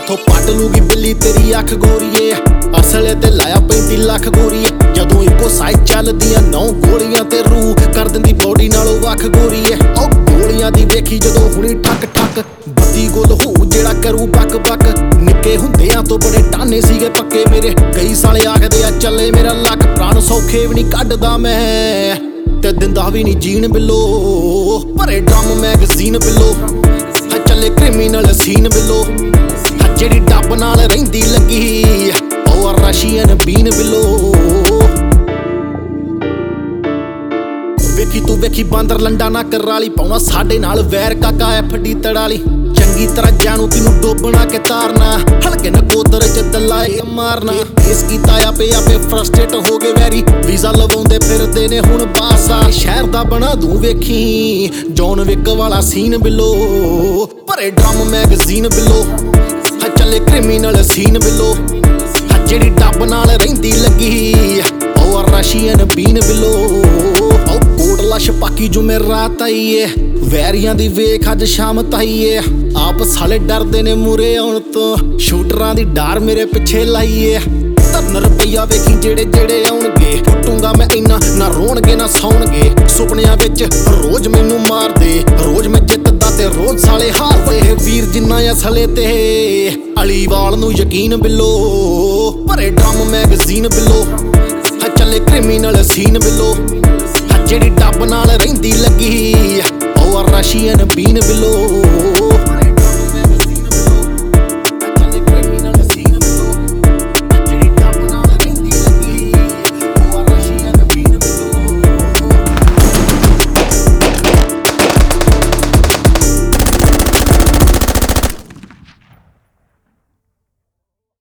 इथों पट लूगी बिल्ली तेरी अख गोरीए असले ते लाया 35 लाख गोरीए जदों इको साइड चलदियां 9 गोलियां ते रूह कर दिंदी बॉडी नालों वख गोरीए ओ गोलियां दी वेखी जदों हुणी ठक ठक बत्ती गोल हो जेड़ा करू बक बक निक्के हुंदियां तो बड़े टाने सीगे पक्के मेरे कई साले आखदे आ चले मेरा लक प्राण सौखे भी नहीं कड्डदा मैं ते दिंदा भी नहीं जीन बिलो भरे ड्रम मैगजीन बिलो चले क्रिमिनल सीन बिलो जेड़ी डब नाल रहिंदी लगी ओ रशियन बीन बिलो वेखी तू वेखी बांदर लंडा ना कराली पाउना साडे नाल वैर काका एफडी तड़ाली चंगी तरह जानू किनू डोबना के तारना हल्के नकोदर च दलाए मारना इस कीता आपे फ्रस्ट्रेट हो गए वैरी वीजा लवाउंदे फिरदे ने हुण बासा शहर दा बना दूं वेखी जॉन विक वाला सीन बिलो भरे ड्रम मैगजीन बिलो चले क्रिमिनल सीन बिलो जेड़ी डब नाल रहिंदी लगी ओ रशियन बीन बिलो ओ कोटला छपाकी जुमेरात आई है वैरियां दी वेख अज शाम ताई है आप साले डरदे ने मूरे आउण तो शूटरां दी डार मेरे पिछे लाई है धन रुपया वेखी जेड़े जेड़े आउणगे टुटूंगा मैं इन्ना ना रोणगे ना सौणगे सुपनियां विच रोज मैनू मार दे रोज मैं जितदा ते रोज साले हार दे वीर जिन्ना असले ते अलीवाल नू यकीन बिलो भरे ड्रम मैगजीन बिलो चले क्रिमिनल सीन बिलो जेड़ी डब नाल रहिंदी लगी ओ रशियन बीन बिलो